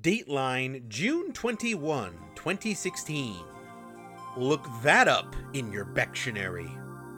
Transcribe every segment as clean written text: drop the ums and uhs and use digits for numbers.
Dateline June 2016. Look that up in your Bectionary.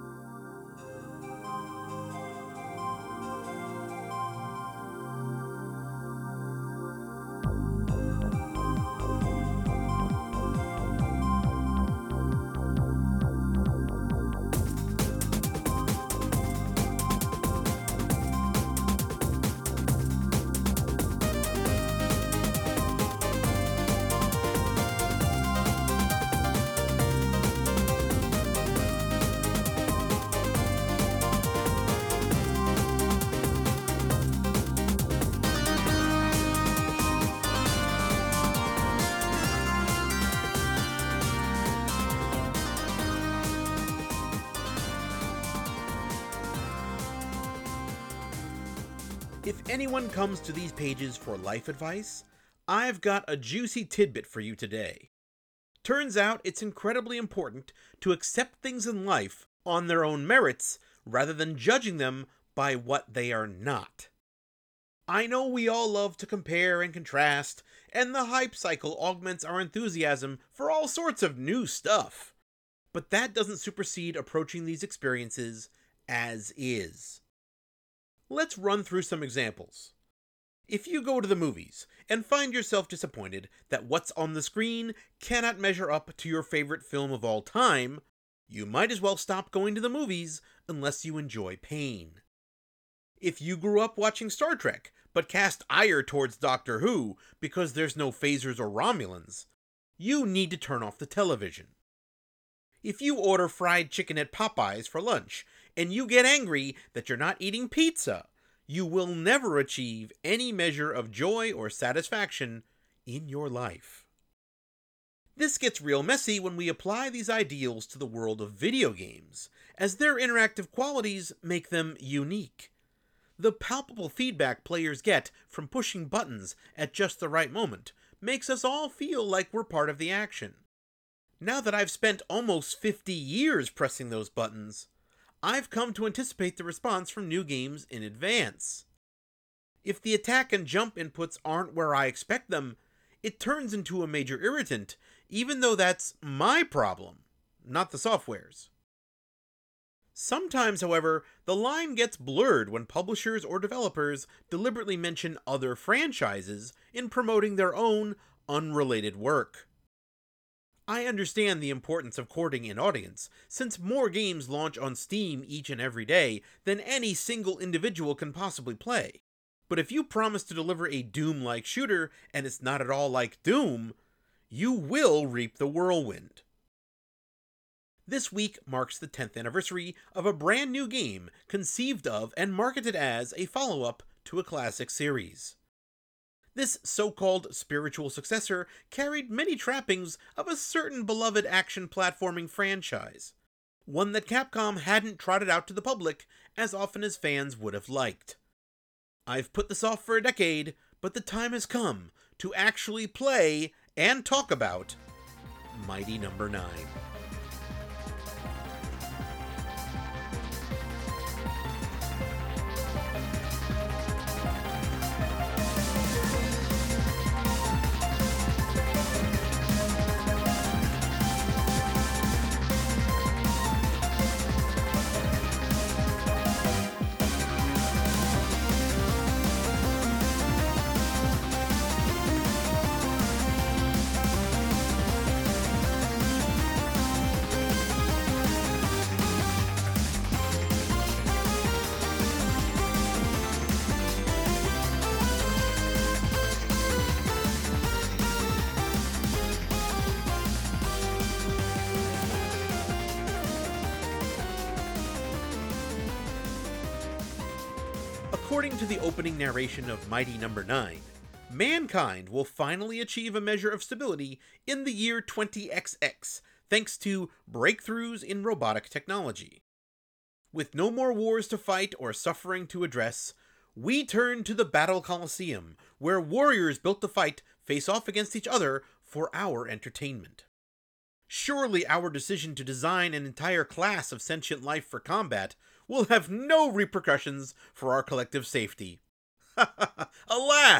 If anyone comes to these pages for life advice, I've got a juicy tidbit for you today. Turns out it's incredibly important to accept things in life on their own merits rather than judging them by what they are not. I know we all love to compare and contrast, and the hype cycle augments our enthusiasm for all sorts of new stuff. But that doesn't supersede approaching these experiences as is. Let's run through some examples. If you go to the movies and find yourself disappointed that what's on the screen cannot measure up to your favorite film of all time, you might as well stop going to the movies unless you enjoy pain. If you grew up watching Star Trek but cast ire towards Doctor Who because there's no phasers or Romulans, you need to turn off the television. If you order fried chicken at Popeyes for lunch and you get angry that you're not eating pizza, you will never achieve any measure of joy or satisfaction in your life. This gets real messy when we apply these ideals to the world of video games, as their interactive qualities make them unique. The palpable feedback players get from pushing buttons at just the right moment makes us all feel like we're part of the action. Now that I've spent almost 50 years pressing those buttons, I've come to anticipate the response from new games in advance. If the attack and jump inputs aren't where I expect them, it turns into a major irritant, even though that's my problem, not the software's. Sometimes, however, the line gets blurred when publishers or developers deliberately mention other franchises in promoting their own unrelated work. I understand the importance of courting an audience, since more games launch on Steam each and every day than any single individual can possibly play. But if you promise to deliver a Doom-like shooter and it's not at all like Doom, you will reap the whirlwind. This week marks the 10th anniversary of a brand new game conceived of and marketed as a follow-up to a classic series. This so-called spiritual successor carried many trappings of a certain beloved action platforming franchise, one that Capcom hadn't trotted out to the public as often as fans would have liked. I've put this off for a decade, but the time has come to actually play and talk about Mighty No. 9. According to the opening narration of Mighty No. 9, mankind will finally achieve a measure of stability in the year 20XX, thanks to breakthroughs in robotic technology. With no more wars to fight or suffering to address, we turn to the Battle Coliseum, where warriors built to fight face off against each other for our entertainment. Surely our decision to design an entire class of sentient life for combat will have no repercussions for our collective safety. Alas!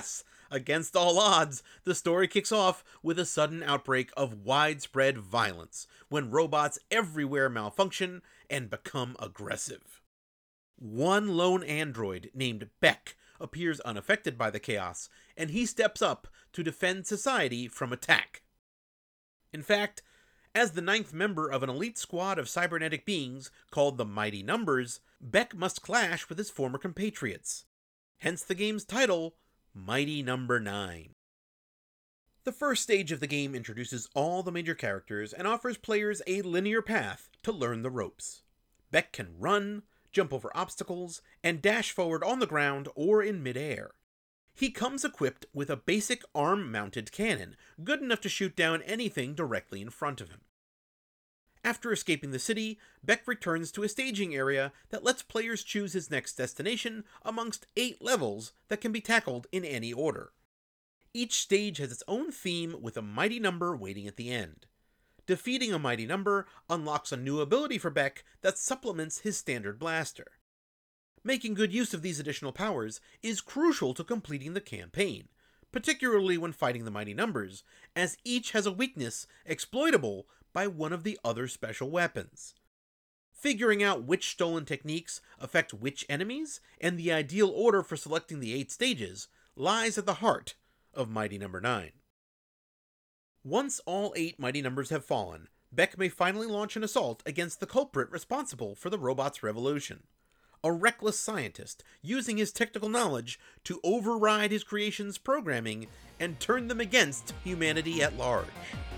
Against all odds, the story kicks off with a sudden outbreak of widespread violence when robots everywhere malfunction and become aggressive. One lone android named Beck appears unaffected by the chaos, and he steps up to defend society from attack. In fact, as the ninth member of an elite squad of cybernetic beings called the Mighty Numbers, Beck must clash with his former compatriots. Hence the game's title, Mighty Number 9. The first stage of the game introduces all the major characters and offers players a linear path to learn the ropes. Beck can run, jump over obstacles, and dash forward on the ground or in midair. He comes equipped with a basic arm-mounted cannon, good enough to shoot down anything directly in front of him. After escaping the city, Beck returns to a staging area that lets players choose his next destination amongst 8 levels that can be tackled in any order. Each stage has its own theme with a mighty number waiting at the end. Defeating a mighty number unlocks a new ability for Beck that supplements his standard blaster. Making good use of these additional powers is crucial to completing the campaign, particularly when fighting the mighty numbers, as each has a weakness exploitable by one of the other special weapons. Figuring out which stolen techniques affect which enemies, and the ideal order for selecting the 8 stages, lies at the heart of Mighty Number 9. Once all 8 mighty numbers have fallen, Beck may finally launch an assault against the culprit responsible for the robot's revolution. A reckless scientist using his technical knowledge to override his creation's programming and turn them against humanity at large.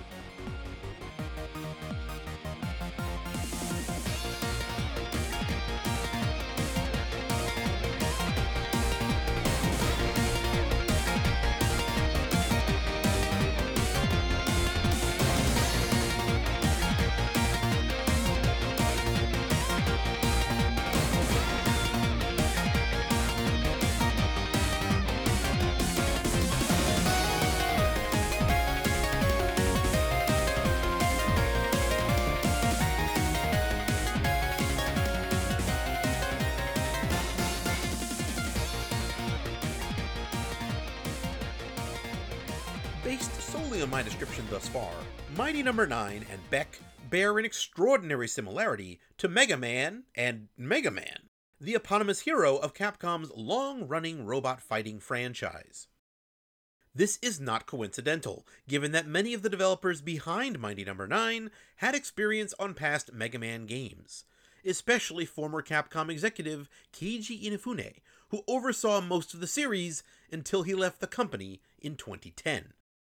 Based solely on my description thus far, Mighty Number 9 and Beck bear an extraordinary similarity to Mega Man and Mega Man, the eponymous hero of Capcom's long-running robot fighting franchise. This is not coincidental, given that many of the developers behind Mighty Number 9 had experience on past Mega Man games, especially former Capcom executive Keiji Inafune, who oversaw most of the series until he left the company in 2010.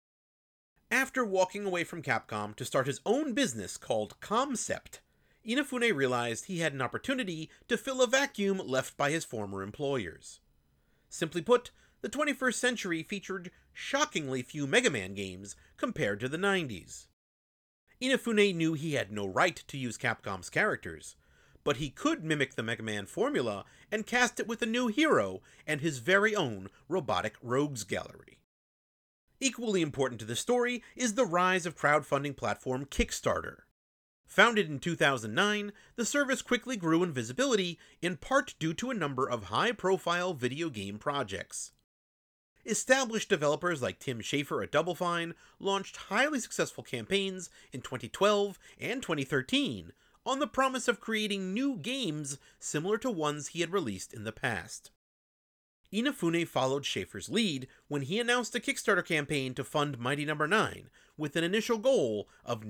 After walking away from Capcom to start his own business called Comcept, Inafune realized he had an opportunity to fill a vacuum left by his former employers. Simply put, the 21st century featured shockingly few Mega Man games compared to the 90s. Inafune knew he had no right to use Capcom's characters, but he could mimic the Mega Man formula and cast it with a new hero and his very own robotic rogues gallery. Equally important to the story is the rise of crowdfunding platform Kickstarter. Founded in 2009, the service quickly grew in visibility, in part due to a number of high-profile video game projects. Established developers like Tim Schafer at Double Fine launched highly successful campaigns in 2012 and 2013 on the promise of creating new games similar to ones he had released in the past. Inafune followed Schafer's lead when he announced a Kickstarter campaign to fund Mighty Number 9, with an initial goal of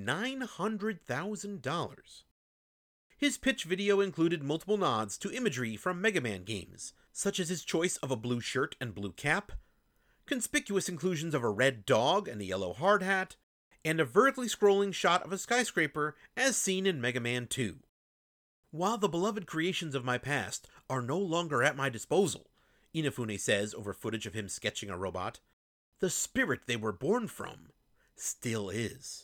$900,000. His pitch video included multiple nods to imagery from Mega Man games, such as his choice of a blue shirt and blue cap, conspicuous inclusions of a red dog and a yellow hard hat, and a vertically scrolling shot of a skyscraper as seen in Mega Man 2. While the beloved creations of my past are no longer at my disposal, Inafune says over footage of him sketching a robot, the spirit they were born from still is.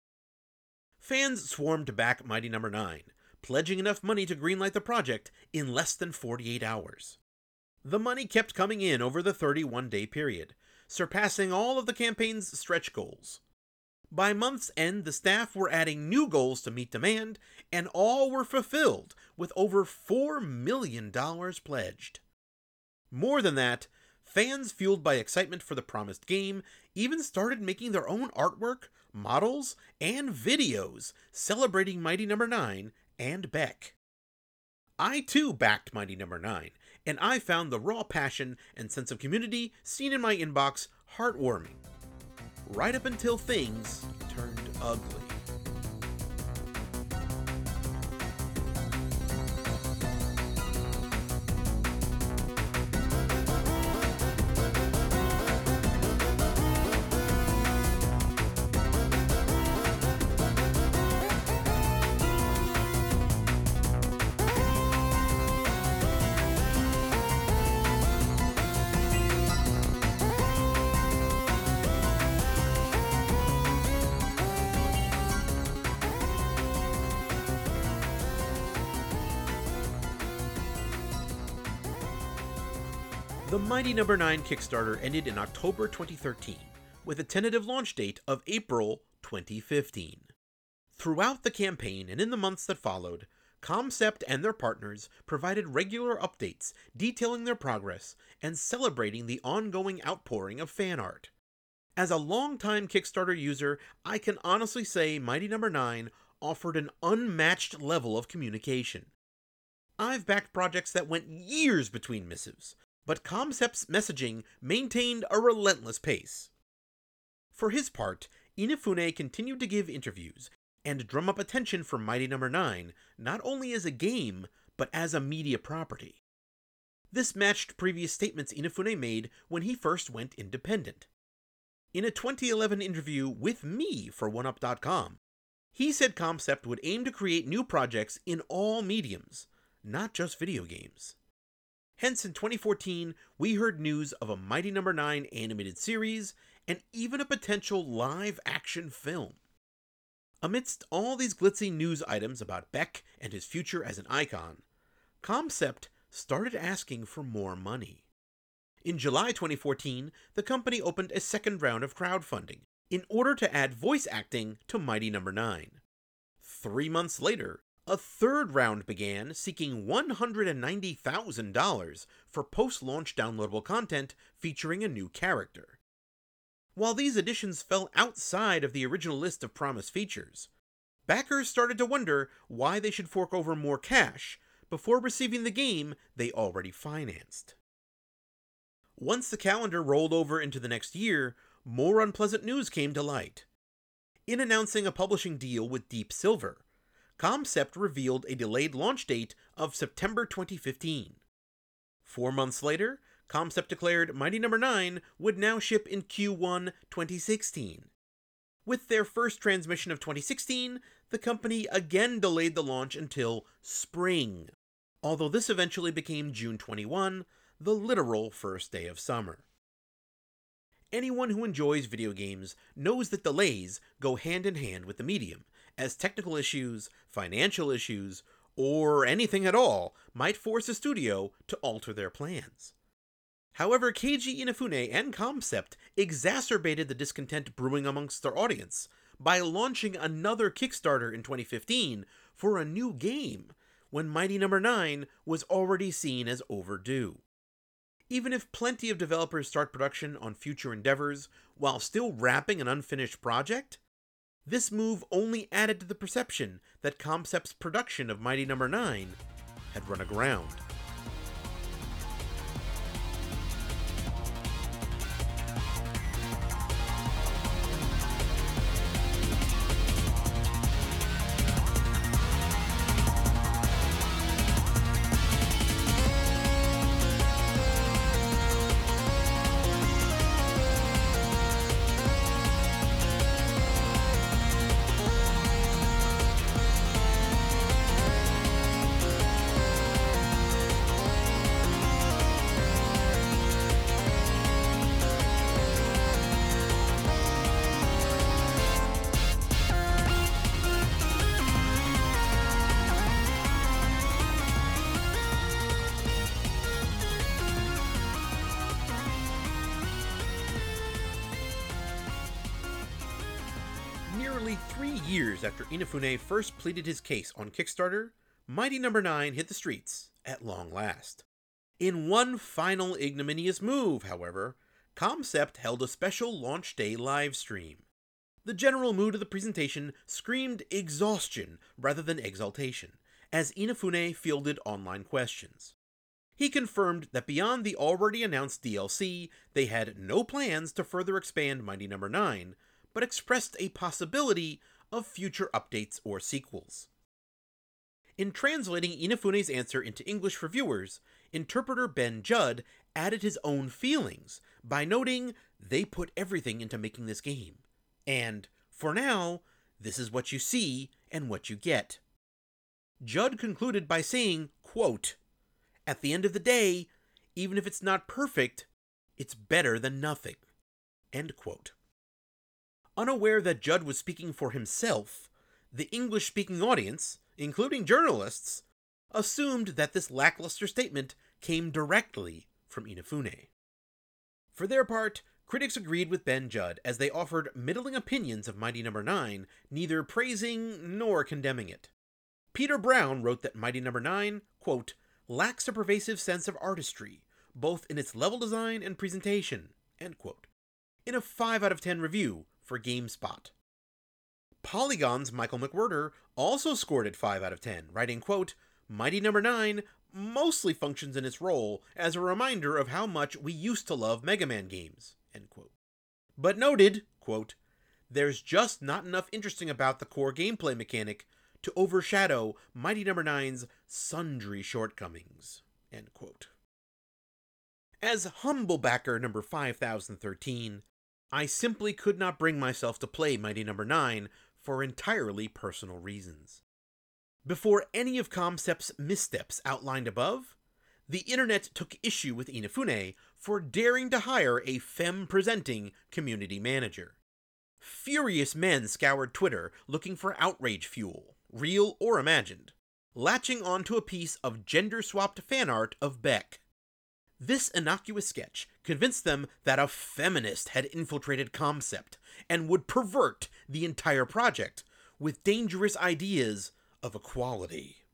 Fans swarmed to back Mighty Number 9, pledging enough money to greenlight the project in less than 48 hours. The money kept coming in over the 31-day period, surpassing all of the campaign's stretch goals. By month's end, the staff were adding new goals to meet demand, and all were fulfilled with over $4 million pledged. More than that, Fans, fueled by excitement for the promised game, even started making their own artwork, models, and videos celebrating Mighty Number 9 and Beck. I too backed Mighty Number 9, and I found the raw passion and sense of community seen in my inbox heartwarming. Right up until things turned ugly. The Mighty Number 9 Kickstarter ended in October 2013, with a tentative launch date of April 2015. Throughout the campaign and in the months that followed, Comcept and their partners provided regular updates detailing their progress and celebrating the ongoing outpouring of fan art. As a longtime Kickstarter user, I can honestly say Mighty Number 9 offered an unmatched level of communication. I've backed projects that went years between missives, but Comcept's messaging maintained a relentless pace. For his part, Inafune continued to give interviews and drum up attention for Mighty Number 9, not only as a game, but as a media property. This matched previous statements Inafune made when he first went independent. In a 2011 interview with me for OneUp.com, he said Comcept would aim to create new projects in all mediums, not just video games. Hence, in 2014, we heard news of a Mighty Number 9 animated series and even a potential live-action film. Amidst all these glitzy news items about Beck and his future as an icon, Comcept started asking for more money. In July 2014, the company opened a second round of crowdfunding in order to add voice acting to Mighty Number 9. 3 months later, a third round began, seeking $190,000 for post-launch downloadable content featuring a new character. While these additions fell outside of the original list of promised features, backers started to wonder why they should fork over more cash before receiving the game they already financed. Once the calendar rolled over into the next year, more unpleasant news came to light. In announcing a publishing deal with Deep Silver, Comcept revealed a delayed launch date of September 2015. 4 months later, Comcept declared Mighty Number 9 would now ship in Q1 2016. With their first transmission of 2016, the company again delayed the launch until spring, although this eventually became June 21, the literal first day of summer. Anyone who enjoys video games knows that delays go hand in hand with the medium, as technical issues, financial issues, or anything at all might force a studio to alter their plans. However, Keiji Inafune and Comcept exacerbated the discontent brewing amongst their audience by launching another Kickstarter in 2015 for a new game, when Mighty Number 9 was already seen as overdue. Even if plenty of developers start production on future endeavors while still wrapping an unfinished project, this move only added to the perception that Comcept's production of Mighty Number 9 had run aground. Nearly 3 years after Inafune first pleaded his case on Kickstarter, Mighty Number 9 hit the streets at long last. In one final ignominious move, however, Comcept held a special launch day live stream. The general mood of the presentation screamed exhaustion rather than exaltation, as Inafune fielded online questions. He confirmed that beyond the already announced DLC, they had no plans to further expand Mighty No. 9, but expressed a possibility of future updates or sequels. In translating Inafune's answer into English for viewers, interpreter Ben Judd added his own feelings by noting they put everything into making this game. And, for now, this is what you see and what you get. Judd concluded by saying, quote, "At the end of the day, even if it's not perfect, it's better than nothing." End quote. Unaware that Judd was speaking for himself, the English-speaking audience, including journalists, assumed that this lackluster statement came directly from Inafune. For their part, critics agreed with Ben Judd as they offered middling opinions of Mighty No. 9, neither praising nor condemning it. Peter Brown wrote that Mighty No. 9, quote, "lacks a pervasive sense of artistry, both in its level design and presentation," end quote, in a 5 out of 10 review for GameSpot. Polygon's Michael McWhirter also scored it 5 out of 10, writing, quote, "Mighty No. 9 mostly functions in its role as a reminder of how much we used to love Mega Man games," end quote. But noted, quote, "there's just not enough interesting about the core gameplay mechanic to overshadow Mighty No. 9's sundry shortcomings," end quote. As humble backer number 5013, I simply could not bring myself to play Mighty No. 9 for entirely personal reasons. Before any of Comcept's missteps outlined above, the internet took issue with Inafune for daring to hire a femme-presenting community manager. Furious men scoured Twitter looking for outrage fuel, real or imagined, latching onto a piece of gender-swapped fan art of Beck. This innocuous sketch convinced them that a feminist had infiltrated Comcept and would pervert the entire project with dangerous ideas of equality.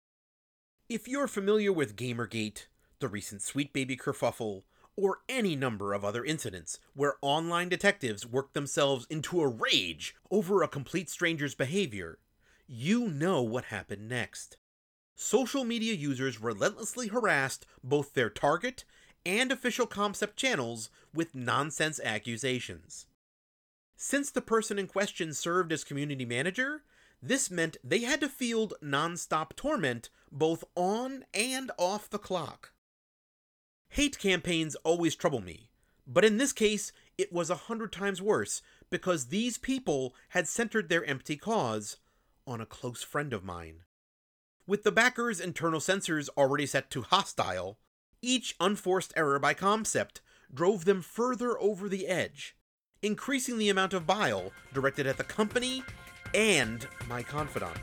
If you're familiar with Gamergate, the recent Sweet Baby kerfuffle, or any number of other incidents where online detectives work themselves into a rage over a complete stranger's behavior, you know what happened next. Social media users relentlessly harassed both their target and official Comcept channels with nonsense accusations. Since the person in question served as community manager, this meant they had to field non-stop torment both on and off the clock. Hate campaigns always trouble me, but in this case it was 100 times worse because these people had centered their empty cause on a close friend of mine. With the backer's internal sensors already set to hostile, each unforced error by Comcept drove them further over the edge, increasing the amount of bile directed at the company and my confidant.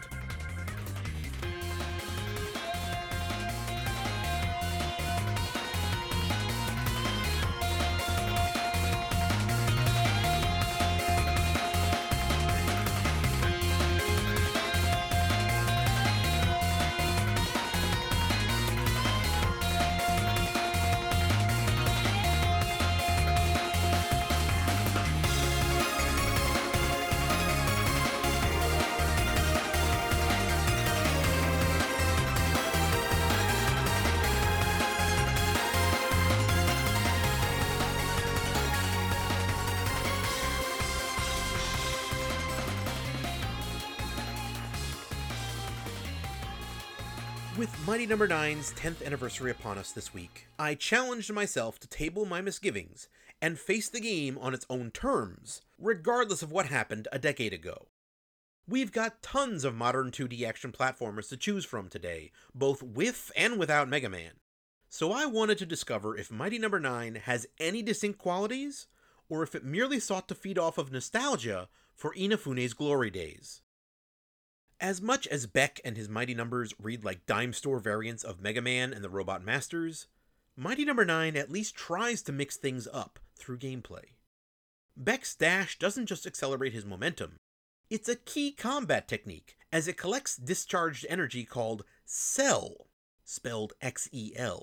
With Mighty No. 9's 10th anniversary upon us this week, I challenged myself to table my misgivings and face the game on its own terms, regardless of what happened a decade ago. We've got tons of modern 2D action platformers to choose from today, both with and without Mega Man. So I wanted to discover if Mighty No. 9 has any distinct qualities, or if it merely sought to feed off of nostalgia for Inafune's glory days. As much as Beck and his Mighty Numbers read like dime store variants of Mega Man and the Robot Masters, Mighty No. 9 at least tries to mix things up through gameplay. Beck's dash doesn't just accelerate his momentum, it's a key combat technique as it collects discharged energy called Cell, spelled X-E-L,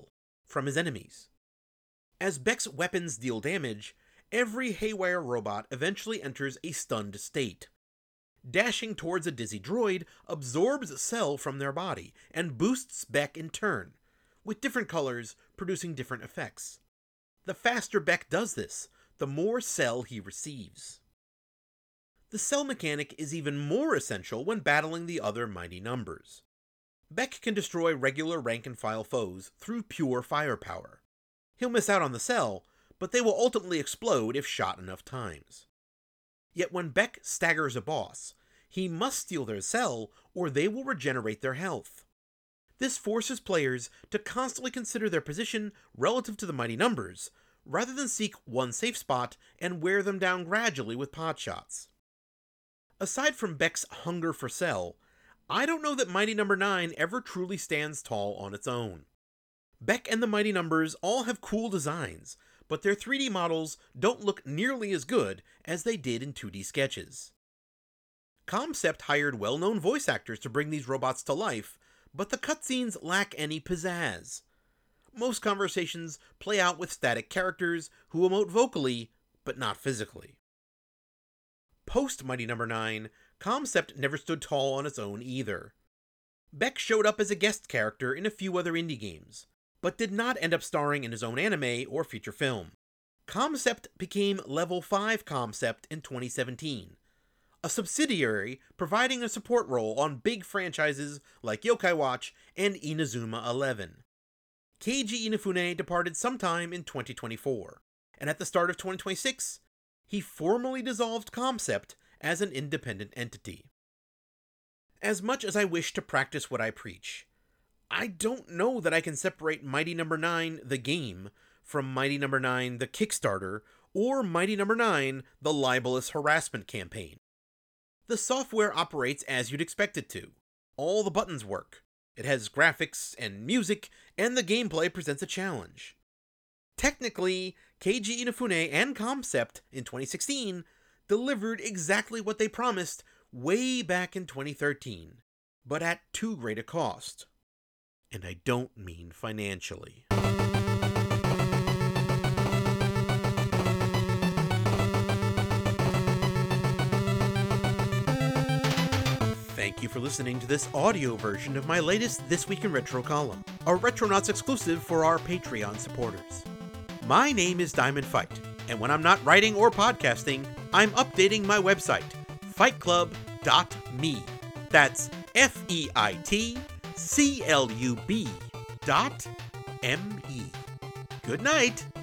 from his enemies. As Beck's weapons deal damage, every Haywire robot eventually enters a stunned state. Dashing towards a dizzy droid absorbs Cell from their body and boosts Beck in turn, with different colors producing different effects. The faster Beck does this, the more Cell he receives. The Cell mechanic is even more essential when battling the other mighty numbers. Beck can destroy regular rank-and-file foes through pure firepower. He'll miss out on the Cell, but they will ultimately explode if shot enough times. Yet when Beck staggers a boss, he must steal their Cell or they will regenerate their health. This forces players to constantly consider their position relative to the mighty numbers, rather than seek one safe spot and wear them down gradually with pot shots. Aside from Beck's hunger for Cell, I don't know that Mighty Number 9 ever truly stands tall on its own. Beck and the Mighty Numbers all have cool designs, but their 3D models don't look nearly as good as they did in 2D sketches. Comcept hired well-known voice actors to bring these robots to life, but the cutscenes lack any pizzazz. Most conversations play out with static characters who emote vocally, but not physically. Post Mighty Number 9, Comcept never stood tall on its own either. Beck showed up as a guest character in a few other indie games, but did not end up starring in his own anime or feature film. Comcept became Level 5 Comcept in 2017, a subsidiary providing a support role on big franchises like Yokai Watch and Inazuma 11. Keiji Inafune departed sometime in 2024, and at the start of 2026, he formally dissolved Comcept as an independent entity. As much as I wish to practice what I preach, I don't know that I can separate Mighty Number 9 the game from Mighty Number 9 the Kickstarter or Mighty Number 9 the libelous harassment campaign. The software operates as you'd expect it to. All the buttons work. It has graphics and music, and the gameplay presents a challenge. Technically, Keiji Inafune and Comcept in 2016 delivered exactly what they promised way back in 2013, but at too great a cost. And I don't mean financially. Thank you for listening to this audio version of my latest This Week in Retro column, a Retronauts exclusive for our Patreon supporters. My name is Diamond Fight, and when I'm not writing or podcasting, I'm updating my website, fightclub.me. That's FEITCLUB.me. Good night!